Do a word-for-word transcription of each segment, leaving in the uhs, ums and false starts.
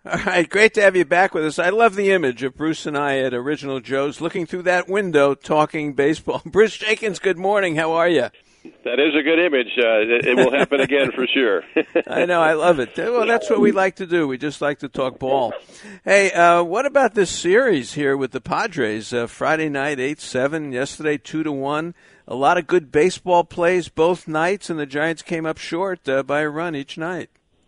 All right, great to have you back with us. I love the image of Bruce and I at Original Joe's looking through that window talking baseball. Bruce Jenkins, good morning. How are you? That is a good image. Uh, it, it will happen again for sure. I know. I love it. Well, that's what we like to do. We just like to talk ball. Hey, uh, what about this series here with the Padres? Uh, Friday night, eight seven. Yesterday, two to one. A lot of good baseball plays both nights, and the Giants came up short uh, by a run each night.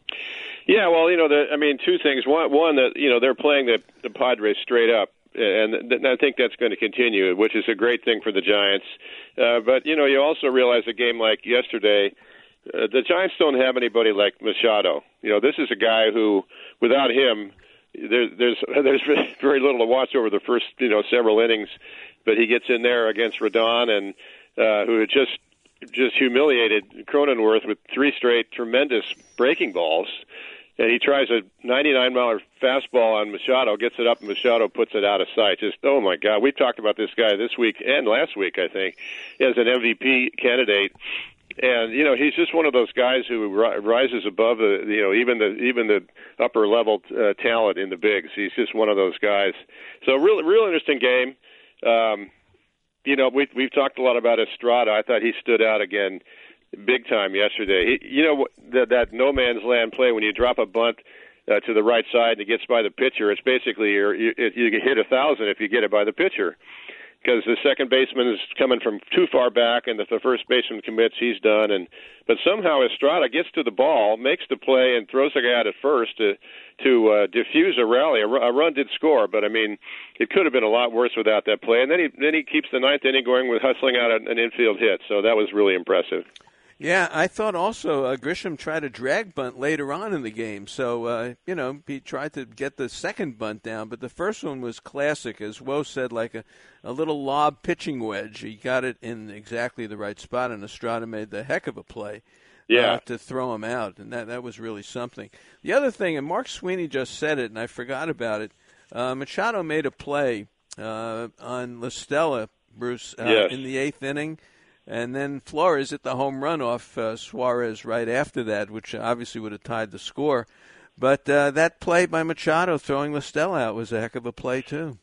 Yeah, well, you know, the, I mean, two things. One, one that, you know, they're playing the, the Padres straight up. And I think that's going to continue, which is a great thing for the Giants. Uh, but, you know, you also realize a game like yesterday, uh, the Giants don't have anybody like Machado. You know, this is a guy who, without him, there, there's there's very little to watch over the first, you know, several innings. But he gets in there against Rodon, and uh, who had just just humiliated Cronenworth with three straight tremendous breaking balls. And he tries a ninety-nine mile fastball on Machado, gets it up, and Machado puts it out of sight. Just, oh, my God. We've talked about this guy this week and last week, I think, as an M V P candidate. And, you know, he's just one of those guys who ri- rises above, the, you know, even the even the upper-level uh, talent in the bigs. He's just one of those guys. So, real, real interesting game. Um, you know, we, we've talked a lot about Estrada. I thought he stood out again big time yesterday. He, you know, that, that no man's land play when you drop a bunt uh, to the right side and it gets by the pitcher, it's basically you're, you, you can hit a thousand if you get it by the pitcher, because the second baseman is coming from too far back, and if the first baseman commits, he's done. And but somehow Estrada gets to the ball, makes the play, and throws the guy out at first to to uh, diffuse a rally. A, a run did score, but I mean, it could have been a lot worse without that play. And then he then he keeps the ninth inning going with hustling out an infield hit. So that was really impressive. Yeah, I thought also uh, Grisham tried a drag bunt later on in the game. So, uh, you know, he tried to get the second bunt down, but the first one was classic, as Woe said, like a, a little lob pitching wedge. He got it in exactly the right spot, and Estrada made the heck of a play yeah. uh, to throw him out, and that, that was really something. The other thing, and Mark Sweeney just said it, and I forgot about it, uh, Machado made a play uh, on La Stella, Bruce, uh, yes. in the eighth inning. And then Flores hit the home run off uh, Suarez right after that, which obviously would have tied the score. But uh, that play by Machado throwing La Stella out was a heck of a play, too.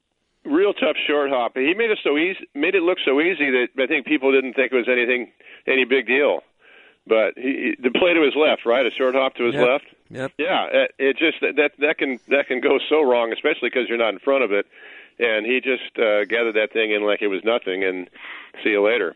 Real tough short hop. He made it so easy, made it look so easy that I think people didn't think it was anything, any big deal. But he, the play to his left, right, a short hop to his yep. left. Yep. Yeah, it, it just that that can that can go so wrong, especially because you're not in front of it. And he just uh, gathered that thing in like it was nothing, and see you later.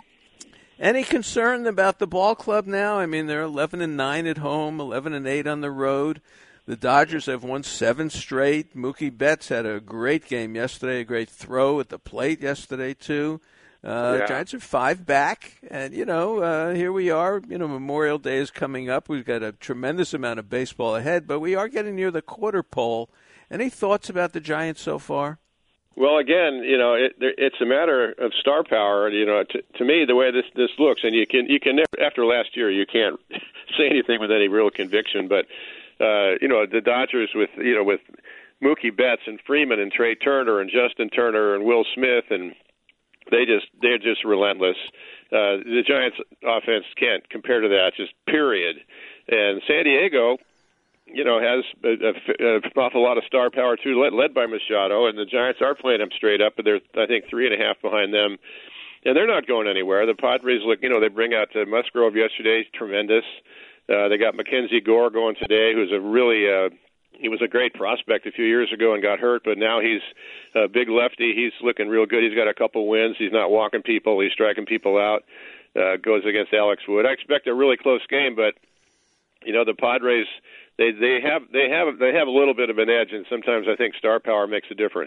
Any concern about the ball club now? I mean, they're eleven and nine at home, eleven and eight on the road. The Dodgers have won seven straight. Mookie Betts had a great game yesterday, a great throw at the plate yesterday too. Uh, yeah. Giants are five back, and you know, uh, here we are. You know, Memorial Day is coming up. We've got a tremendous amount of baseball ahead, but we are getting near the quarter pole. Any thoughts about the Giants so far? Well, again, you know, it, it's a matter of star power. You know, to, to me, the way this this looks, and you can you can never, after last year, you can't say anything with any real conviction. But uh, you know, the Dodgers with you know with Mookie Betts and Freeman and Trey Turner and Justin Turner and Will Smith, and they just they're just relentless. Uh, the Giants' offense can't compare to that, just period. And San Diego, you know, has a, a, a awful lot of star power, too, led, led by Machado, and the Giants are playing them straight up, but they're, I think, three and a half behind them, and they're not going anywhere. The Padres, look, you know, they bring out uh, Musgrove yesterday, tremendous. Uh, they got Mackenzie Gore going today, who's a really, uh, he was a great prospect a few years ago and got hurt, but now he's a big lefty. He's looking real good. He's got a couple wins. He's not walking people. He's striking people out. Uh, goes against Alex Wood. I expect a really close game, but, you know, the Padres, They they have they have they have a little bit of an edge, and sometimes I think star power makes a difference.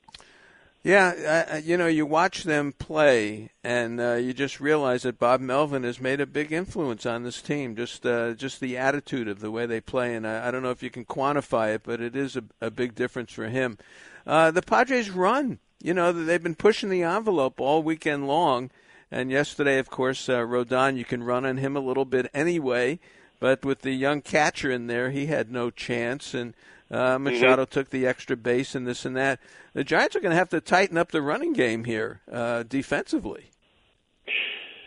Yeah, uh, you know, you watch them play, and uh, you just realize that Bob Melvin has made a big influence on this team. Just uh, just the attitude of the way they play, and I, I don't know if you can quantify it, but it is a, a big difference for him. Uh, the Padres run. You know, they've been pushing the envelope all weekend long, and yesterday, of course, uh, Rodon, you can run on him a little bit anyway. But with the young catcher in there, he had no chance, and uh, Machado mm-hmm. took the extra base and this and that. The Giants are going to have to tighten up the running game here uh, defensively.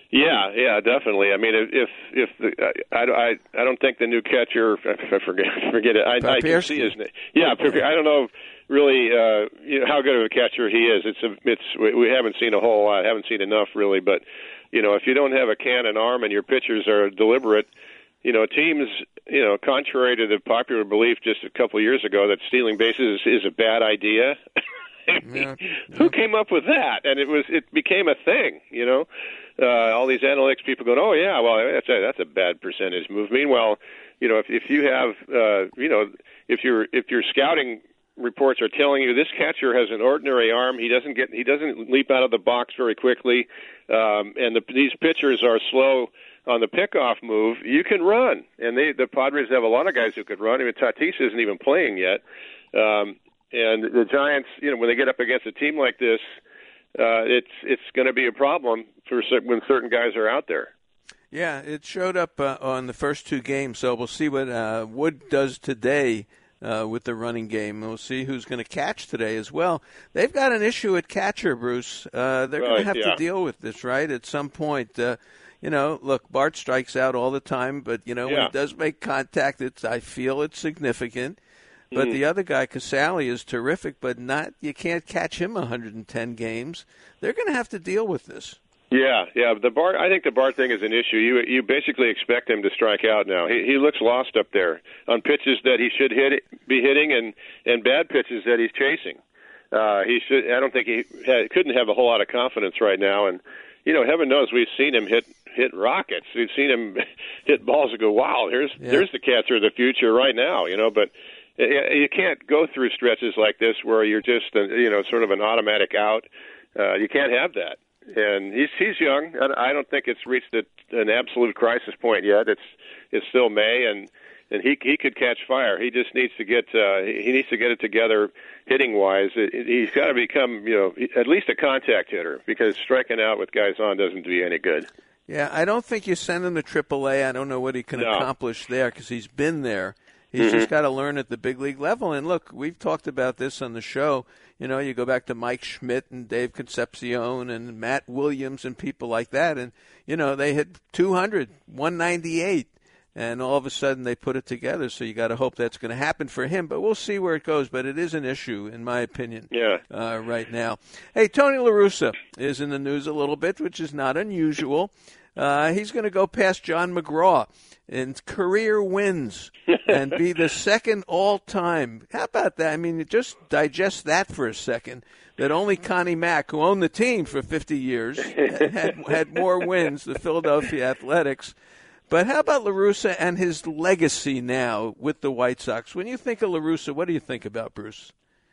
Yeah, yeah, definitely. I mean, if if the, I, I I don't think the new catcher, I forget forget it. I, I can see his name. Yeah, I don't know really uh, you know how good of a catcher he is. It's a, it's we haven't seen a whole lot, haven't seen enough really. But you know, if you don't have a cannon arm and your pitchers are deliberate, you know, teams, you know, contrary to the popular belief just a couple of years ago that stealing bases is, is a bad idea. I mean, yeah, yeah. Who came up with that? And it was it became a thing, you know. Uh, all these analytics people going, oh yeah, well that's a, that's a bad percentage move. Meanwhile, you know, if if you have, uh, you know, if your if your scouting reports are telling you this catcher has an ordinary arm, he doesn't get he doesn't leap out of the box very quickly, um, and the, these pitchers are slow on the pickoff move, you can run. And they the Padres have a lot of guys who could run. I mean, Tatis isn't even playing yet. Um, And the Giants, you know, when they get up against a team like this, uh, it's it's going to be a problem for when certain guys are out there. Yeah, it showed up uh, on the first two games, so we'll see what uh, Wood does today uh, with the running game. We'll see who's going to catch today as well. They've got an issue at catcher, Bruce. Uh, they're right, going to have yeah. to deal with this, right, at some point. Uh, you know, look, Bart strikes out all the time, but, you know, yeah. when he does make contact, it's I feel it's significant. But mm. the other guy, Casale, is terrific, but not you can't catch him one hundred ten games. They're going to have to deal with this. Yeah, yeah. The Bart, I think the Bart thing is an issue. You you basically expect him to strike out now. He he looks lost up there on pitches that he should hit be hitting and and bad pitches that he's chasing. Uh, he should. I don't think he had, couldn't have a whole lot of confidence right now. And you know, heaven knows we've seen him hit hit rockets. We've seen him hit balls and go, wow, here's yeah. there's the catcher of the future right now. You know, but. You can't go through stretches like this where you're just, you know, sort of an automatic out. Uh, you can't have that. And he's he's young. I don't think it's reached a, an absolute crisis point yet. It's it's still May, and, and he he could catch fire. He just needs to get uh, he needs to get it together hitting wise. It, it, he's got to become, you know, at least a contact hitter, because striking out with guys on doesn't do you any good. Yeah, I don't think you send him to triple A. I don't know what he can no. accomplish there because he's been there. He's mm-hmm. just got to learn at the big league level. And look, we've talked about this on the show. You know, you go back to Mike Schmidt and Dave Concepcion and Matt Williams and people like that. And, you know, they hit two hundred, one ninety-eight. And all of a sudden they put it together. So you got to hope that's going to happen for him. But we'll see where it goes. But it is an issue, in my opinion, yeah. uh, right now. Hey, Tony La Russa is in the news a little bit, which is not unusual. Uh, he's going to go past John McGraw in career wins and be the second all-time. How about that? I mean, just digest that for a second, that only Connie Mack, who owned the team for fifty years, had, had more wins, the Philadelphia Athletics. But how about La Russa and his legacy now with the White Sox? When you think of La Russa, what do you think about, Bruce?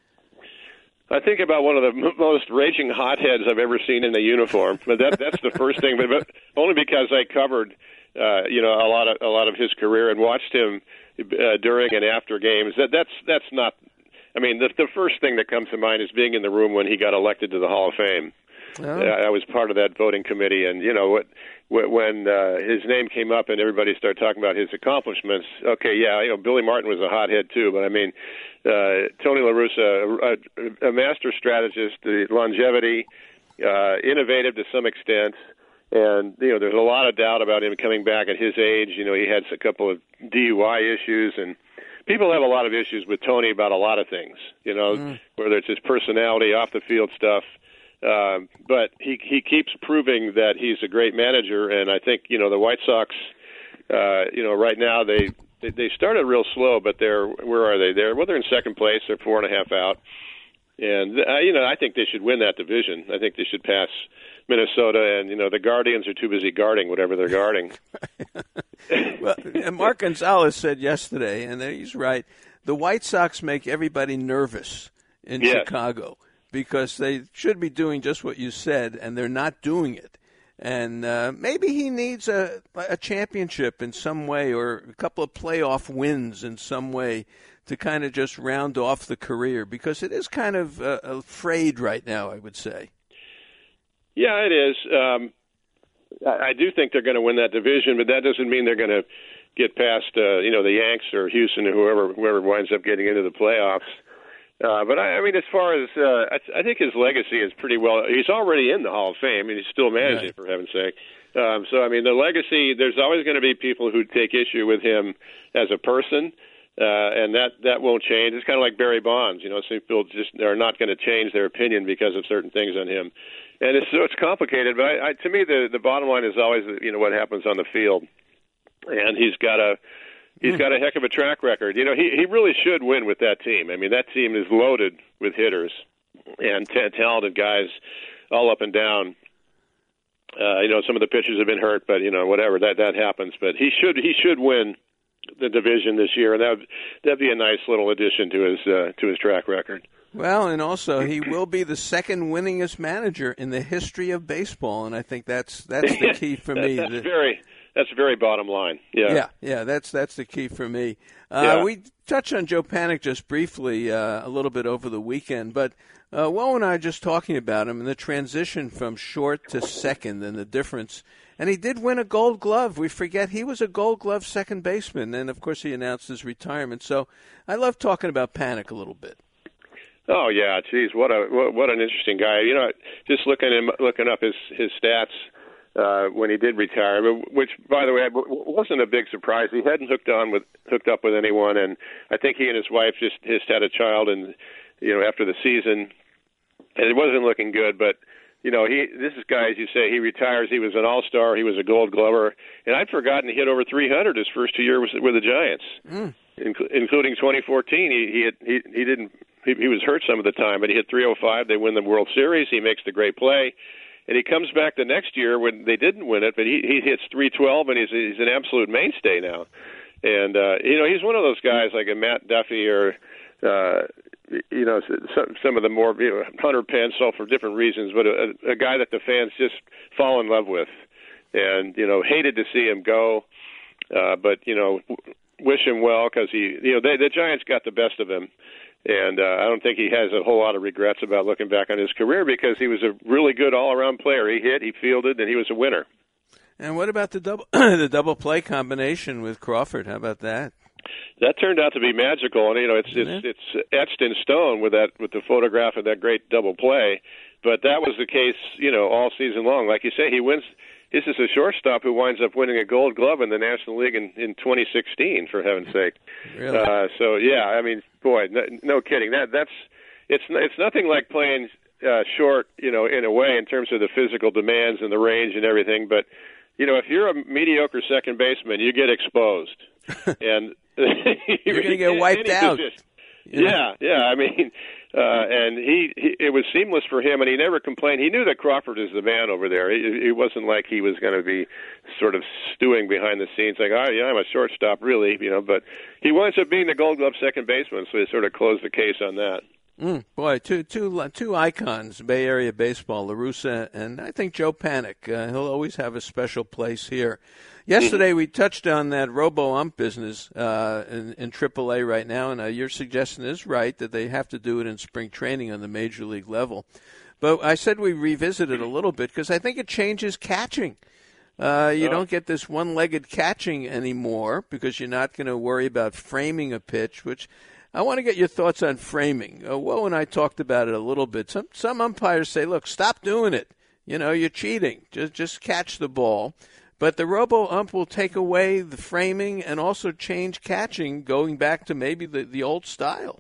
I think about one of the m- most raging hotheads I've ever seen in a uniform. But that that's the first thing. But, but only because I covered, uh, you know, a lot of a lot of his career and watched him uh, during and after games. That that's that's not. I mean, the the first thing that comes to mind is being in the room when he got elected to the Hall of Fame. Oh. I was part of that voting committee, and you know what. When uh, his name came up and everybody started talking about his accomplishments, okay, yeah, you know, Billy Martin was a hothead too, but I mean, uh, Tony La Russa, a, a master strategist, the longevity, uh, innovative to some extent, and you know, there's a lot of doubt about him coming back at his age. You know, he had a couple of D U I issues, and people have a lot of issues with Tony about a lot of things. You know, mm. whether it's his personality, off the field stuff. Uh, but he he keeps proving that he's a great manager, and I think you know the White Sox. Uh, you know, right now they, they they started real slow, but they're where are they? They're well, they're in second place. They're four and a half out, and uh, you know I think they should win that division. I think they should pass Minnesota, and you know the Guardians are too busy guarding whatever they're guarding. Well, and Mark Gonzalez said yesterday, and he's right. The White Sox make everybody nervous in yes. Chicago, because they should be doing just what you said, and they're not doing it. And uh, maybe he needs a, a championship in some way, or a couple of playoff wins in some way to kind of just round off the career, because it is kind of uh, afraid right now, I would say. Yeah, it is. Um, I, I do think they're going to win that division, but that doesn't mean they're going to get past, uh, you know, the Yanks or Houston or whoever whoever winds up getting into the playoffs. Uh, but I, I mean, as far as uh, I, I think his legacy is pretty well. He's already in the Hall of Fame, and he's still managing, right, for heaven's sake. Um, so I mean, the legacy. There's always going to be people who take issue with him as a person, uh, and that that won't change. It's kind of like Barry Bonds. You know, some people just are not going to change their opinion because of certain things on him, and it's so it's complicated. But I, I, to me, the the bottom line is always, you know, what happens on the field, and he's got a. He's got a heck of a track record. You know, he, he really should win with that team. I mean, that team is loaded with hitters and t- talented guys all up and down. Uh, you know, some of the pitchers have been hurt, but, you know, whatever, that that happens. But he should he should win the division this year, and that would, that'd be a nice little addition to his uh, to his track record. Well, and also he will be the second winningest manager in the history of baseball, and I think that's that's the key for me. That's the, very that's very bottom line. Yeah, yeah, yeah. That's that's the key for me. Uh, yeah. We touched on Joe Panik just briefly uh, a little bit over the weekend, but uh, Woe and I are just talking about him and the transition from short to second and the difference. And he did win a Gold Glove. We forget he was a Gold Glove second baseman, and of course he announced his retirement. So I love talking about Panik a little bit. Oh yeah, geez, what a what, what an interesting guy. You know, just looking him looking up his his stats uh, when he did retire, which by the way wasn't a big surprise. He hadn't hooked on with hooked up with anyone, and I think he and his wife just just had a child, and you know after the season, and it wasn't looking good. But you know, he this is guy, as you say, he retires. He was an all-star. He was a Gold Glover, and I'd forgotten he hit over three hundred his first two years with, with the Giants, mm. Inc- including twenty fourteen. He he had, he he didn't. He, he was hurt some of the time, but he hit three oh five. They win the World Series. He makes the great play, and he comes back the next year when they didn't win it, but he he hits three twelve, and he's he's an absolute mainstay now. And uh, you know, he's one of those guys like a Matt Duffy or. Uh, You know, some, some of the more, you know, Hunter Pence, all for different reasons, but a, a guy that the fans just fall in love with, and you know, hated to see him go, uh, but you know, wish him well because he, you know, they, the Giants got the best of him, and uh, I don't think he has a whole lot of regrets about looking back on his career because he was a really good all-around player. He hit, he fielded, and he was a winner. And what about the double the double play combination with Crawford? How about that? That turned out to be magical, and you know it's it's it's etched in stone with that with the photograph of that great double play. But that was the case, you know, all season long. Like you say, he wins. This is a shortstop who winds up winning a Gold Glove in the National League in, in twenty sixteen. For heaven's sake! Really? Uh, so yeah, I mean, boy, no, no kidding. That that's it's it's nothing like playing uh, short, you know, in a way in terms of the physical demands and the range and everything. But you know, if you're a mediocre second baseman, you get exposed, and you're going to get wiped out. You know? Yeah, yeah. I mean, uh, and he, he, it was seamless for him, and he never complained. He knew that Crawford is the man over there. It, it wasn't like he was going to be sort of stewing behind the scenes, like, oh, yeah, I'm a shortstop, really, you know. But he winds up being the Gold Glove second baseman, so he sort of closed the case on that. Mm, boy, two, two, two icons, Bay Area baseball, La Russa, and I think Joe Panik. Uh, he'll always have a special place here. Yesterday we touched on that robo-ump business uh, in, in triple A right now, and uh, your suggestion is right that they have to do it in spring training on the major league level. But I said we revisit it a little bit because I think it changes catching. Uh, you oh. don't get this one-legged catching anymore because you're not going to worry about framing a pitch, which I want to get your thoughts on framing. Uh, Woe and I talked about it a little bit. Some some umpires say, look, stop doing it. You know, you're cheating. Just just catch the ball. But the robo-ump will take away the framing and also change catching, going back to maybe the, the old style.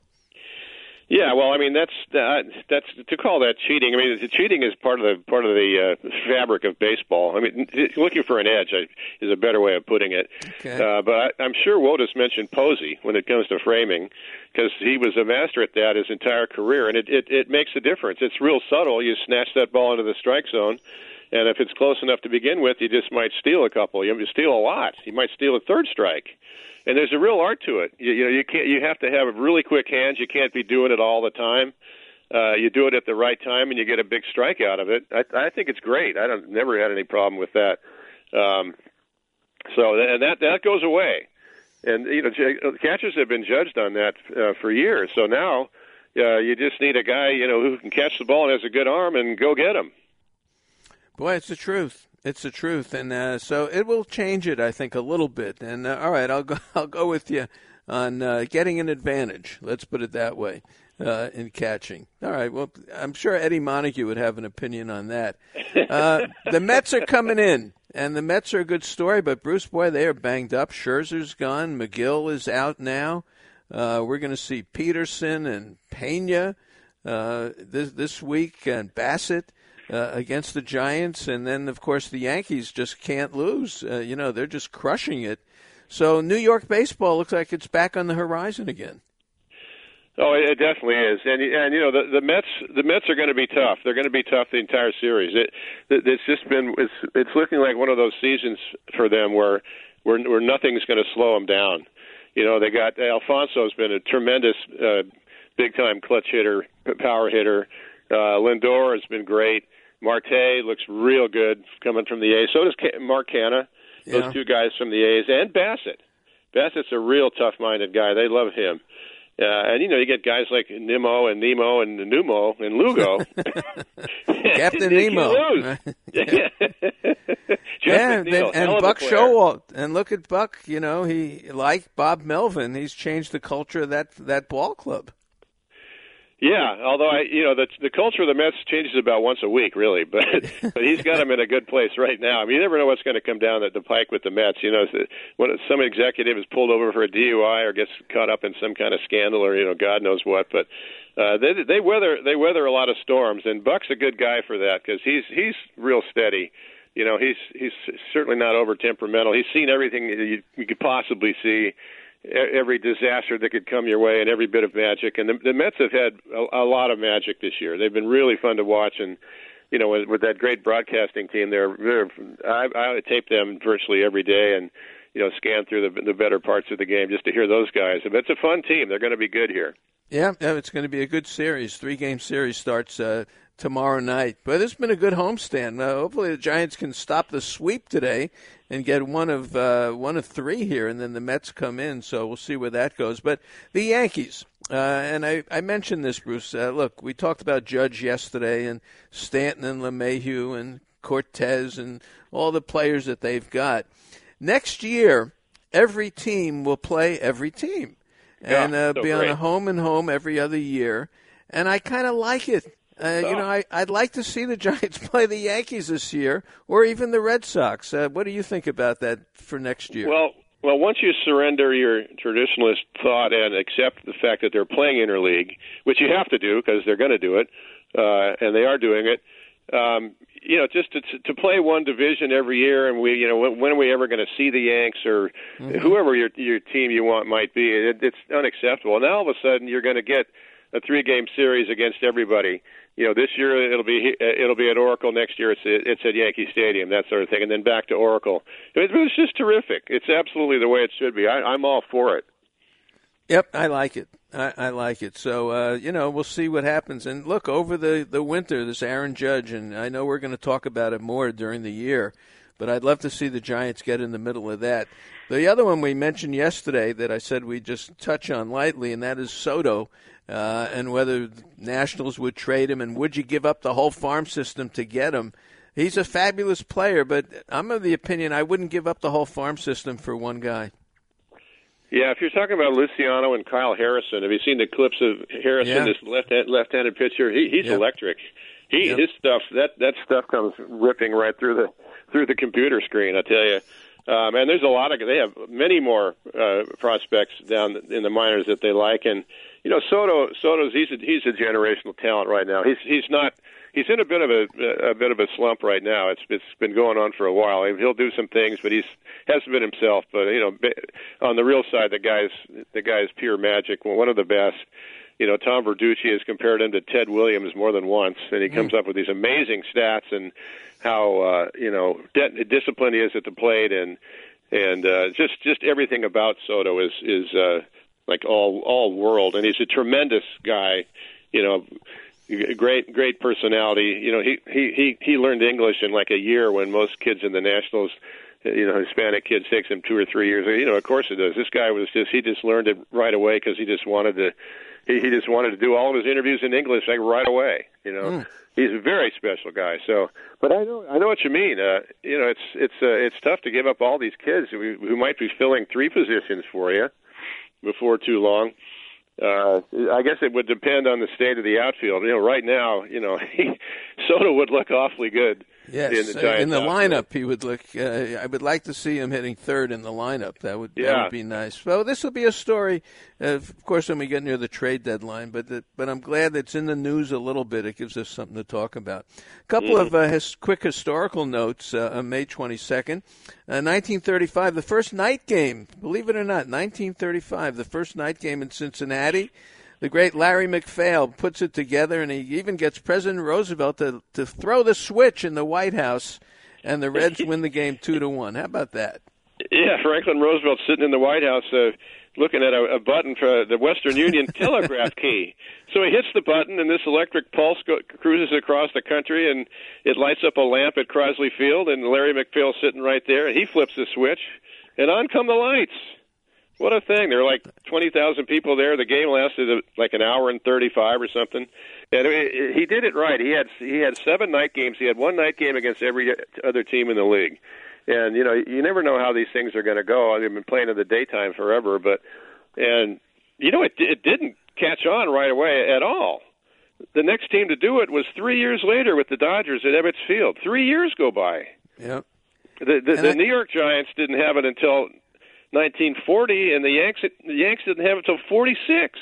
Yeah, well, I mean that's uh, that's to call that cheating. I mean, the cheating is part of the part of the uh, fabric of baseball. I mean, looking for an edge is a better way of putting it. Okay. Uh, but I, I'm sure Wotus mentioned Posey when it comes to framing because he was a master at that his entire career, and it, it it makes a difference. It's real subtle. You snatch that ball into the strike zone. And if it's close enough to begin with, you just might steal a couple. You steal a lot. You might steal a third strike. And there's a real art to it. You, you know, you can't. You have to have really quick hands. You can't be doing it all the time. Uh, you do it at the right time, and you get a big strike out of it. I, I think it's great. I don't never had any problem with that. Um, so and that that goes away. And you know, catchers have been judged on that uh, for years. So now uh, you just need a guy, you know, who can catch the ball and has a good arm, and go get him. Boy, it's the truth. It's the truth, and uh, so it will change it, I think, a little bit. And uh, all right, I'll go. I'll go with you on uh, getting an advantage. Let's put it that way. Uh, in catching. All right, well, I'm sure Eddie Montague would have an opinion on that. Uh, the Mets are coming in, and the Mets are a good story, but Bruce, boy, they are banged up. Scherzer's gone. McGill is out now. Uh, we're going to see Peterson and Pena uh, this, this week, and Bassett uh, against the Giants. And then, of course, the Yankees just can't lose. Uh, you know, they're just crushing it. So New York baseball looks like it's back on the horizon again. Oh, it definitely is, and and you know the the Mets the Mets are going to be tough. They're going to be tough the entire series. It it's just been it's it's looking like one of those seasons for them where where, where nothing's going to slow them down. You know, they got Alfonso's been a tremendous uh, big time clutch hitter, power hitter. Uh, Lindor has been great. Marte looks real good coming from the A's. So does Mark Canha. Those yeah. two guys from the A's, and Bassett. Bassett's a real tough-minded guy. They love him. Uh, and, you know, you get guys like Nimmo and Nemo and Numo and Lugo. Captain Nemo. yeah, yeah and, and Buck Showalter. And look at Buck, you know, he like Bob Melvin, he's changed the culture of that, that ball club. Yeah, although I, you know, the the culture of the Mets changes about once a week, really. But but he's got them in a good place right now. I mean, you never know what's going to come down the pike with the Mets. You know, when some executive is pulled over for a D U I or gets caught up in some kind of scandal or you know, God knows what. But uh, they they weather they weather a lot of storms, and Buck's a good guy for that because he's he's real steady. You know, he's he's certainly not over temperamental. He's seen everything you, you could possibly see. Every disaster that could come your way and every bit of magic. And the, the Mets have had a, a lot of magic this year. They've been really fun to watch. And, you know, with, with that great broadcasting team, they're, they're I, I tape them virtually every day and, you know, scan through the, the better parts of the game just to hear those guys. But it's a fun team. They're going to be good here. Yeah, it's going to be a good series. Three-game series starts uh, tomorrow night. But it's been a good homestand. Uh, hopefully the Giants can stop the sweep today and get one of uh, one of three here, and then the Mets come in. So we'll see where that goes. But the Yankees, uh, and I, I mentioned this, Bruce. Uh, look, we talked about Judge yesterday and Stanton and LeMahieu and Cortez and all the players that they've got. Next year, every team will play every team. And uh, so be great. on a home and home every other year. And I kind of like it. Uh, so. You know, I, I'd like to see the Giants play the Yankees this year or even the Red Sox. Uh, what do you think about that for next year? Well, well, once you surrender your traditionalist thought and accept the fact that they're playing interleague, which you have to do because they're going to do it, uh, and they are doing it, um, you know, just to to play one division every year, and we, you know, when, when are we ever going to see the Yanks or mm-hmm. whoever your your team you want might be? It, it's unacceptable. Now all of a sudden you're going to get a three-game series against everybody. You know, this year it'll be it'll be at Oracle. Next year it's it's at Yankee Stadium, that sort of thing, and then back to Oracle. It, it's just terrific. It's absolutely the way it should be. I, I'm all for it. Yep, I like it. I, I like it. So, uh, you know, we'll see what happens. And look, over the, the winter, this Aaron Judge, and I know we're going to talk about it more during the year, but I'd love to see the Giants get in the middle of that. The other one we mentioned yesterday that I said we just touch on lightly, and that is Soto, uh, and whether Nationals would trade him, and would you give up the whole farm system to get him? He's a fabulous player, but I'm of the opinion I wouldn't give up the whole farm system for one guy. Yeah, if you're talking about Luciano and Kyle Harrison, have you seen the clips of Harrison, yeah. this left left-handed pitcher? He, he's yep. electric. He yep. his stuff that that stuff comes ripping right through the through the computer screen. I tell you, um, and there's a lot of they have many more uh, prospects down in the minors that they like, and you know Soto Soto's he's a, he's a generational talent right now. He's he's not. He's in a bit of a a bit of a slump right now. It's it's been going on for a while. He'll do some things, but he's hasn't been himself. But you know, on the real side, the guy's the guy's pure magic. One of the best. You know, Tom Verducci has compared him to Ted Williams more than once, and he comes mm. up with these amazing stats and how uh, you know de- disciplined he is at the plate, and and uh, just just everything about Soto is is uh, like all all world, and he's a tremendous guy. You know. Great, great personality. You know, he, he, he, he learned English in like a year when most kids in the Nationals, you know, Hispanic kids takes them two or three years. You know, of course it does. This guy was just, he just learned it right away because he just wanted to, he, he just wanted to do all of his interviews in English like right away. You know, mm. he's a very special guy. So, but I know, I know what you mean. Uh, you know, it's, it's, uh, it's tough to give up all these kids who, who might be filling three positions for you. before too long. Uh, I guess it would depend on the state of the outfield. You know, right now, you know, Soto would look awfully good. Yes, in the, Giants in the outfield. lineup, he would look. Uh, I would like to see him hitting third in the lineup. That would yeah. that would be nice. Well, this will be a story, uh, of course, when we get near the trade deadline. But the, but I'm glad it's in the news a little bit. It gives us something to talk about. A couple mm. of uh, his quick historical notes. Uh, on May twenty-second, uh, nineteen thirty-five, the first night game. Believe it or not, nineteen thirty-five, the first night game in Cincinnati. The great Larry McPhail puts it together, and he even gets President Roosevelt to, to throw the switch in the White House, and the Reds win the game two to one. How about that? Yeah, Franklin Roosevelt sitting in the White House uh, looking at a, a button for the Western Union telegraph key. So he hits the button, and this electric pulse go, cruises across the country, and it lights up a lamp at Crosley Field, and Larry McPhail's sitting right there, and he flips the switch, and on come the lights. What a thing. There were like twenty thousand people there. The game lasted like an hour and thirty-five or something. And it, he did it right. He had he had seven night games. He had one night game against every other team in the league. And, you know, you never know how these things are going to go. I've been playing in the daytime forever. but And, you know, it, it didn't catch on right away at all. The next team to do it was three years later with the Dodgers at Ebbets Field. Three years go by. Yep. The, the, the I- New York Giants didn't have it until nineteen forty, and the Yanks the Yanks didn't have it until forty-six.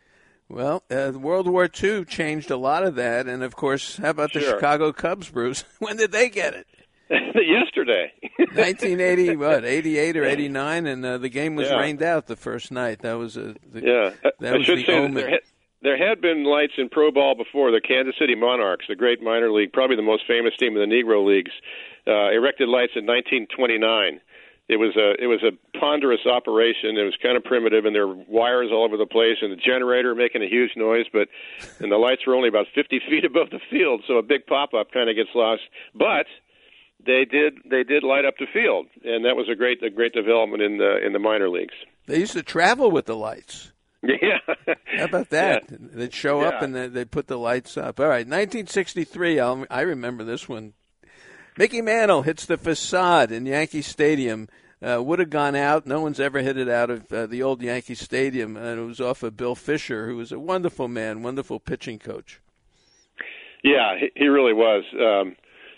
Well, uh, World War Two changed a lot of that, and of course, how about the Sure. Chicago Cubs, Bruce? When did they get it? Yesterday. nineteen eighty, what, eighty-eight or eighty-nine, and uh, the game was Yeah. rained out the first night. That was a the, Yeah, that I was should the say that omen. there, had, there had been lights in pro ball before. The Kansas City Monarchs, the great minor league, probably the most famous team in the Negro Leagues, uh, erected lights in nineteen twenty-nine. It was a it was a ponderous operation. It was kind of primitive, and there were wires all over the place, and the generator making a huge noise. But and the lights were only about fifty feet above the field, so a big pop up kind of gets lost. But they did they did light up the field, and that was a great a great development in the in the minor leagues. They used to travel with the lights. Yeah. How about that? Yeah. They'd show up Yeah. and they they put the lights up. All right, nineteen sixty-three. I'll, I remember this one. Mickey Mantle hits the facade in Yankee Stadium. Uh, would have gone out. No one's ever hit it out of uh, the old Yankee Stadium. And it was off of Bill Fisher, who was a wonderful man, wonderful pitching coach. Yeah, he, he really was. Um,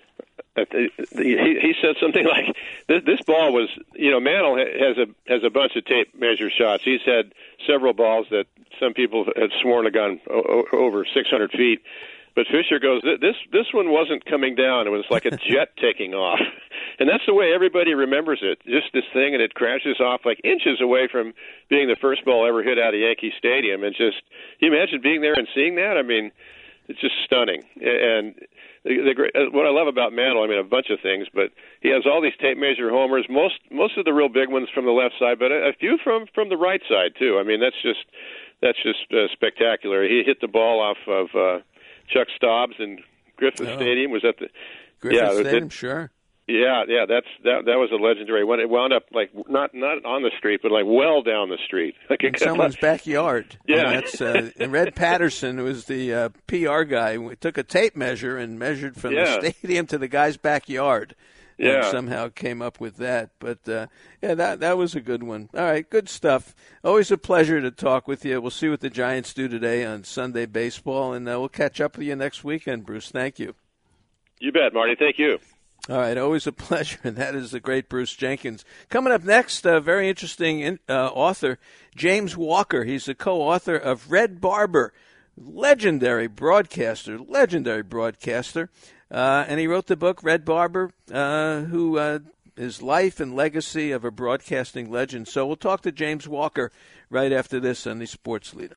he, he said something like, "This, this ball was, you know, Mantle has a has a bunch of tape measure shots. He's had several balls that some people have sworn have gone o- over six hundred feet." But Fisher goes, this this one wasn't coming down. It was like a jet taking off. And that's the way everybody remembers it. Just this thing, and it crashes off like inches away from being the first ball ever hit out of Yankee Stadium. And just, can you imagine being there and seeing that? I mean, it's just stunning. And the, the what I love about Mantle, I mean, a bunch of things, but he has all these tape measure homers, most most of the real big ones from the left side, but a, a few from, from the right side, too. I mean, that's just, that's just uh, spectacular. He hit the ball off of uh, Chuck Stobbs in Griffith Oh. Stadium. Was that the Griffith yeah, Stadium, it, sure. Yeah, yeah, that's that. That was a legendary one. It wound up like not not on the street, but like well down the street, like In someone's backyard. Yeah. And that's uh, and Red Patterson, who was the uh, P R guy, took a tape measure and measured from Yeah. the stadium to the guy's backyard. And Yeah. somehow came up with that. But uh, yeah, that that was a good one. All right, good stuff. Always a pleasure to talk with you. We'll see what the Giants do today on Sunday baseball, and uh, we'll catch up with you next weekend, Bruce. Thank you. You bet, Marty. Thank you. All right, always a pleasure, and that is the great Bruce Jenkins. Coming up next, a very interesting uh, author, James Walker. He's the co-author of Red Barber, legendary broadcaster, legendary broadcaster, uh, and he wrote the book Red Barber, uh, who uh, his life and legacy of a broadcasting legend. So we'll talk to James Walker right after this on the Sports Leader.